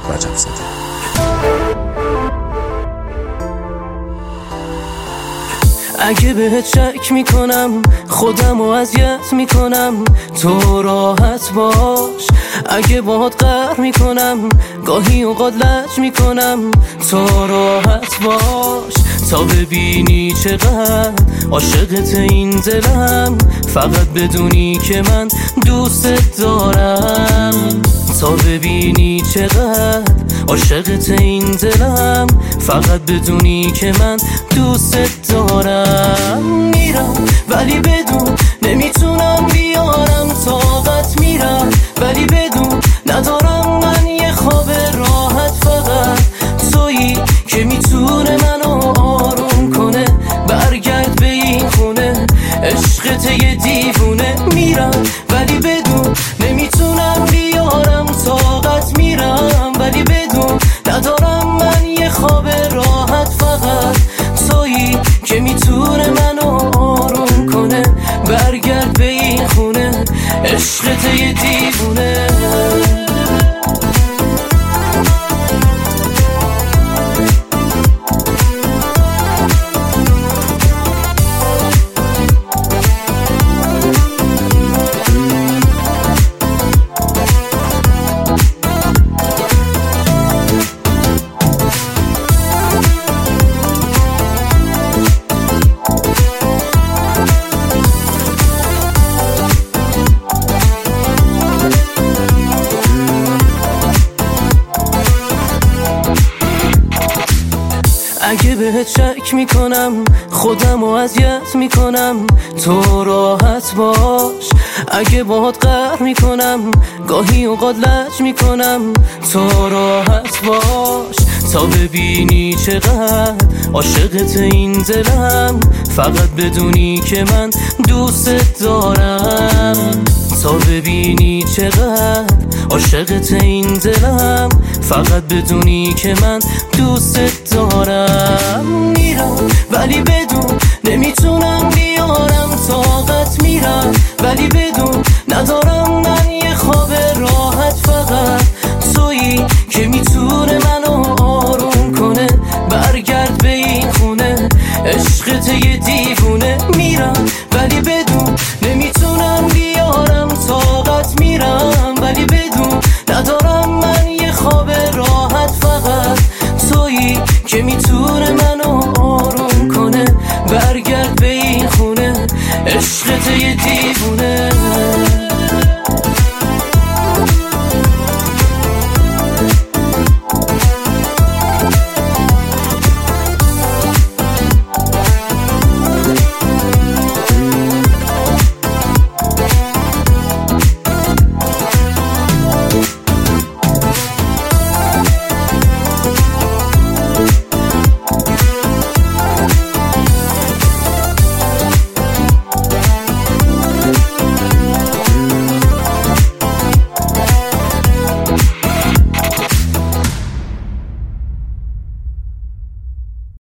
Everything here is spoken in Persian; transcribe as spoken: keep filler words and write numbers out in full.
رجب‌زاده. اگه بهت شک میکنم خودمو اذیت میکنم، تو راحت باش. اگه باهات قهر میکنم گاهی اوقات لج میکنم، تو راحت باش. تا ببینی چقدر عاشقت این دلم، فقط بدونی که من دوستت دارم. تا ببینی چقدر عاشقت این دلم، فقط بدونی که من دوستت دارم. میرم ولی بدون نمیتونم بیارم طاقت، میرم ولی بدون ندارم من یه خواب راحت. فقط تویی که میتونه منو آروم کنه، برگرد به این خونه عشقت یه دیوونه. میرم ولی بدون نمیتونم بیارم طاقت، میرم ولی بدون ندارم من یه خواب راحت. فقط تویی که میتونه منو آروم کنه، برگرد به این خونه عشقت یه دیوونه. اگه بهت شک میکنم خودمو اذیت میکنم، تو راحت باش. اگه باهات قهر میکنم گاهی اوقات لج میکنم، تو راحت باش. تا ببینی چقدر عاشقت این دلم، فقط بدونی که من دوستت دارم. تا ببینی چقدر عاشقت این دلم، فقط بدونی که من دوستت دارم. میرم ولی بدون نمیتونم بیارم طاقت، میرم ولی بدون